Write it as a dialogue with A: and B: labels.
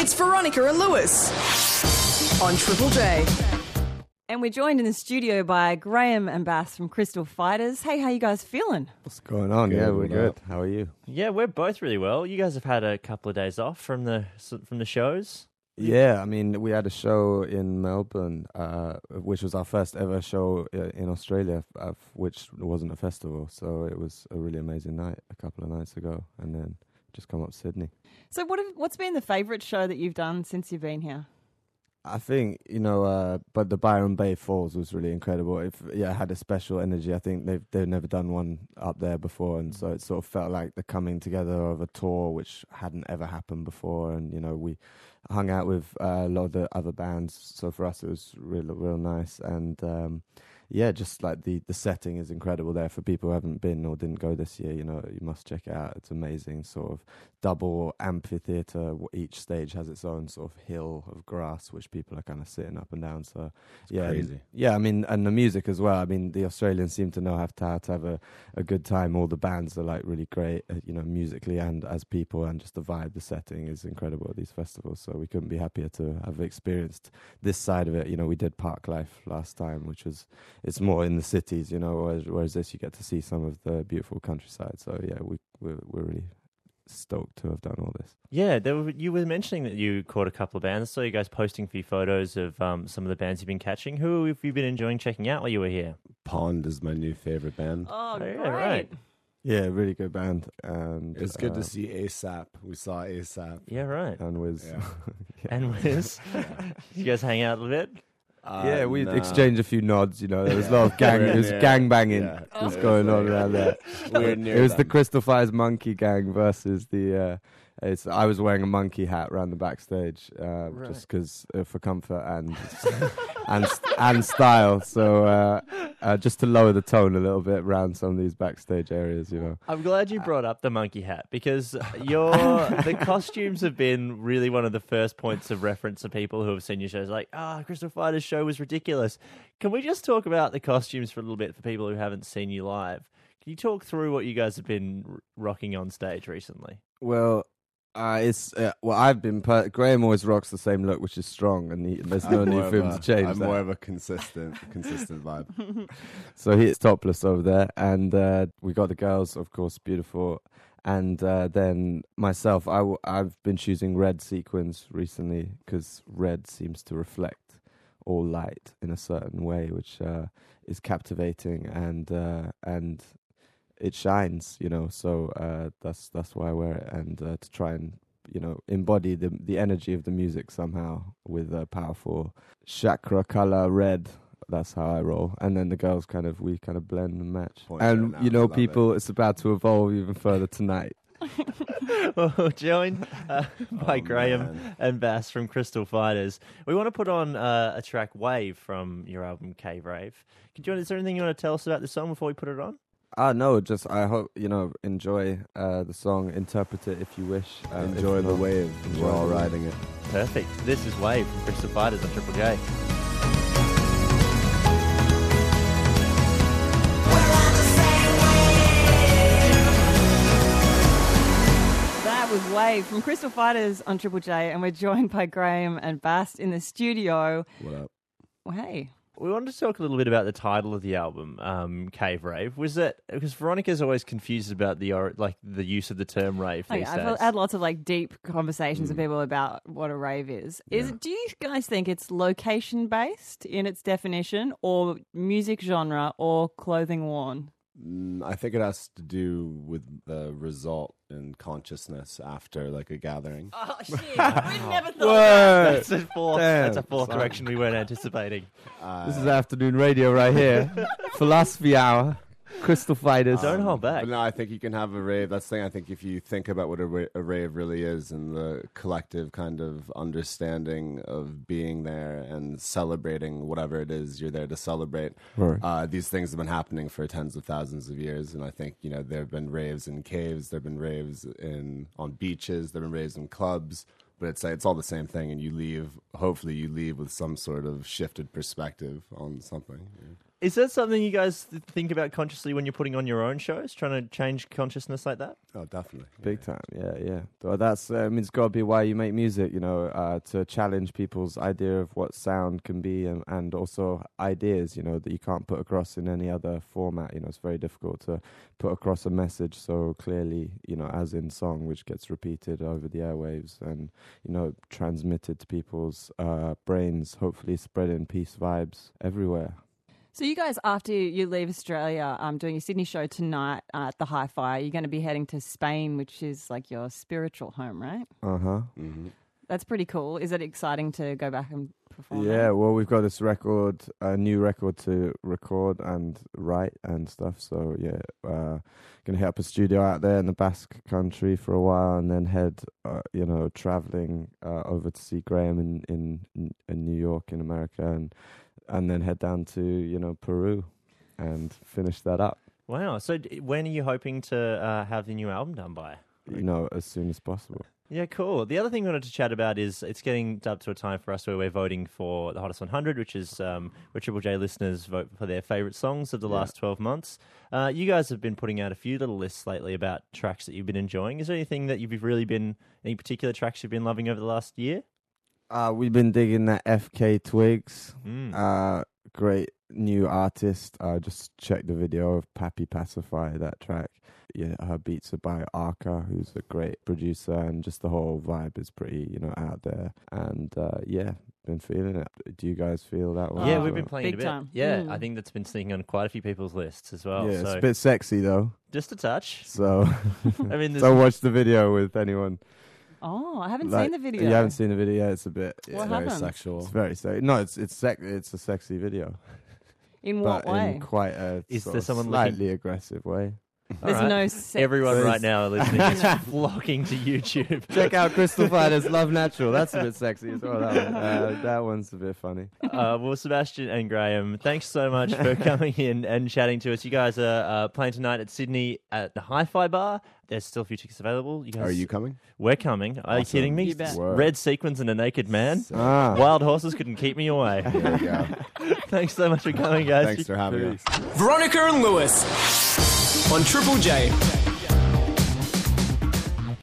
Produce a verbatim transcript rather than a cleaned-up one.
A: It's Veronica and Lewis on Triple J.
B: And we're joined in the studio by Graham and Bass from Crystal Fighters. Hey, how you guys feeling?
C: What's going on?
D: Good,
C: yeah, we're
D: good.
C: good. How are you?
E: Yeah, we're both really well. You guys have had a couple of days off from the from the shows.
C: Yeah, I mean, we had a show in Melbourne, uh, which was our first ever show uh, in Australia, uh, which wasn't a festival. So it was a really amazing night a couple of nights ago, and then just come up to Sydney.
B: So what have, what's been the favourite show that you've done since you've been here?
C: I think, you know, uh, but the Byron Bay Falls was really incredible. If yeah, it had a special energy. I think they've they've never done one up there before, and so it sort of felt like the coming together of a tour which hadn't ever happened before. And you know, we hung out with uh, a lot of the other bands, so for us it was real real nice. And um, yeah, just like the the setting is incredible there for people who haven't been or didn't go this year. You know, you must check it out. It's amazing, sort of double amphitheater. Each stage has its own sort of hill of grass, which people are kind of sitting up and down. So
D: it's
C: yeah,
D: crazy.
C: yeah. I mean, and the music as well. I mean, the Australians seem to know how to, how to have a, a good time. All the bands are like really great, uh, you know, musically and as people, and just the vibe, the setting is incredible at these festivals. So we couldn't be happier to have experienced this side of it. You know, we did Park Life last time, which was it's more in the cities, you know, whereas, whereas this you get to see some of the beautiful countryside. So yeah, we we're, we're really stoked to have done all this.
E: Yeah, there were, you were mentioning that you caught a couple of bands. I saw you guys posting a few photos of um, some of the bands you've been catching. Who have you been enjoying checking out while you were here?
D: Pond is my new favorite band.
B: Oh,
E: Oh,
B: great.
E: yeah, right.
C: Yeah, really good band. And
D: It's good
C: uh,
D: to see ASAP. We saw ASAP.
E: Yeah, right.
C: And Wiz.
D: Yeah.
E: And Wiz, you guys hang out a little bit?
D: Uh,
C: Yeah, we
D: nah.
C: exchanged a few nods. You know, there was a lot of gang.
D: We're
C: It was
D: near-
C: gang banging
D: yeah.
C: was
D: It
C: going
D: was
C: on
D: like-
C: around there.
D: We're near
C: It was the
D: them.
C: Crystal Fires Monkey Gang versus the. Uh, it's, I was wearing a monkey hat around the backstage, uh,
E: Right.
C: just because uh, for comfort and and and style. So uh, uh, just to lower the tone a little bit around some of these backstage areas, you know.
E: I'm glad you brought up the monkey hat because your the costumes have been really one of the first points of reference to people who have seen your shows. Like, ah, Crystal Fighters' show was ridiculous. Can we just talk about the costumes for a little bit for people who haven't seen you live? Can you talk through what you guys have been r- rocking on stage recently?
C: Well. Uh, it's uh, well. I've been per- Graham always rocks the same look, which is strong, and he, there's no
D: I'm
C: need
D: more
C: for him
D: of
C: to
D: a-
C: change
D: I'm
C: that.
D: more of a consistent, consistent vibe.
C: So he's topless over there, and uh, we got the girls, of course, beautiful, and uh, then myself. I w- I've been choosing red sequins recently because red seems to reflect all light in a certain way, which uh, is captivating and uh, and it shines, you know. So uh, that's that's why I wear it, and uh, to try and you know embody the the energy of the music somehow with a powerful chakra color red. That's how I roll. And then the girls kind of, we kind of blend and match.
D: Point
C: And,
D: right now,
C: you
D: I
C: know,
D: love
C: people, it's about to evolve even further tonight.
E: Well, joined uh, by
D: Oh,
E: Graham
D: man.
E: and Bass from Crystal Fighters. We want to put on uh, a track, Wave, from your album Cave Rave. Could you, is there anything you want to tell us about this song before we put it on?
C: Ah, no, just, I hope, you know, enjoy uh, the song, interpret it if you wish. Um, if
D: Enjoy the
C: not,
D: wave.
C: enjoy
D: We're all
C: the wave.
D: riding it.
E: Perfect. This is Wave from Crystal Fighters on Triple J.
B: That was Wave from Crystal Fighters on Triple J, and we're joined by Graham and Bast in the studio.
D: What up?
B: Well, hey.
E: We wanted to talk a little bit about the title of the album, um, Cave Rave. Was that because Veronica's always confused about the or, like the use of the term rave
B: Oh,
E: these
B: yeah, I've
E: days?
B: had lots of like deep conversations with
D: Mm.
B: people about what a rave is. Is
D: Yeah.
B: do you guys think it's location based in its definition, or music genre, or clothing worn?
D: Mm, I think it has to do with the result in consciousness after like a gathering.
B: Oh shit! We never thought
C: Word.
E: That's a fourth,
C: Damn,
E: that's a fourth
C: son.
E: direction we weren't anticipating.
D: Uh,
C: This is afternoon radio right here. Philosophy Hour, Crystal Fighters.
E: Don't hold back.
D: But no, I think you can have a rave. That's the thing. I think if you think about what a, ra- a rave really is and the collective kind of understanding of being there and celebrating whatever it is you're there to celebrate,
C: Right.
D: uh, these things have been happening for tens of thousands of years. And I think, you know, there have been raves in caves, there have been raves in on beaches, there have been raves in clubs. But it's it's all the same thing, and you leave. Hopefully, you leave with some sort of shifted perspective on something. Yeah.
E: Is that something you guys th- think about consciously when you're putting on your own shows, trying to change consciousness like that?
D: Oh, definitely.
C: Big time, yeah, yeah. Well, that's uh, I mean, it's got to be why you make music, you know, uh, to challenge people's idea of what sound can be, and, and also ideas, you know, that you can't put across in any other format. You know, it's very difficult to put across a message so clearly, you know, as in song, which gets repeated over the airwaves and, you know, transmitted to people's uh, brains, hopefully spreading peace vibes everywhere.
B: So you guys, after you leave Australia, um, doing your Sydney show tonight uh, at the Hi-Fi, you're going to be heading to Spain, which is like your spiritual home, right?
C: Uh-huh.
D: Mm-hmm.
B: That's pretty cool. Is it exciting to go back and perform?
C: Yeah,
B: there?
C: well, we've got this record, a new record to record and write and stuff. So, yeah, uh, going to hit up a studio out there in the Basque country for a while and then head, uh, you know, traveling uh, over to see Graham in, in, in New York, in America, and and then head down to, you know, Peru and finish that up,
E: Wow. So d- when are you hoping to uh, have the new album done by?
C: you know, as soon as possible.
E: Yeah, cool. The other thing we wanted to chat about is it's getting up to a time for us where we're voting for the Hottest one hundred, which is um, where Triple J listeners vote for their favourite songs of the
C: Yeah.
E: last twelve months. Uh, you guys have been putting out a few little lists lately about tracks that you've been enjoying. Is there anything that you've really been, any particular tracks you've been loving over the last year?
C: Uh, we've been digging that F K Twigs.
E: Mm.
C: Uh, great new artist. Uh, just check the video of Pappy Pacify, that track. Yeah, her beats are by Arca, who's a great producer, and just the whole vibe is pretty, you know, out there. And uh, yeah, been feeling it. Do you guys feel that way?
E: Yeah,
B: Oh,
E: we've been playing
B: big
E: it a bit.
B: time.
E: Yeah,
B: Mm.
E: I think that's been sneaking on quite a few people's lists as well.
C: Yeah,
E: so
C: it's a bit sexy though.
E: just a touch.
C: So,
E: I mean, there's
C: don't watch the video with anyone.
B: Oh, I haven't
C: Like,
B: seen the video.
C: You haven't seen the video? It's a bit.
B: What
C: Yeah,
D: Very
B: happened?
D: sexual.
C: it's very sexy. No, it's it's sec- It's a sexy video,
B: In what
C: but
B: way?
C: in quite a
E: Is
C: sort
E: there
C: of
E: someone
C: slightly aggressive way.
E: All
B: There's
E: right.
B: no sex.
E: Everyone
C: There's-
E: right now listening is flocking to YouTube.
C: Check out Crystal Fighters Love Natural. That's a bit sexy as well. That, one. Uh, that one's a bit funny.
E: Uh, well, Sebastian and Graham, thanks so much for coming in and chatting to us. You guys are uh, playing tonight at Sydney at the Hi-Fi Bar. There's still a few tickets available. You guys,
D: Are you coming?
E: We're coming. Are you
D: Awesome.
E: kidding me?
B: You bet.
C: Word.
E: Red sequins and a naked man.
C: Ah.
E: Wild horses couldn't keep me away.
D: There you go.
E: Thanks so much for coming, guys.
D: Thanks for having us.
A: Veronica and Lewis on Triple J.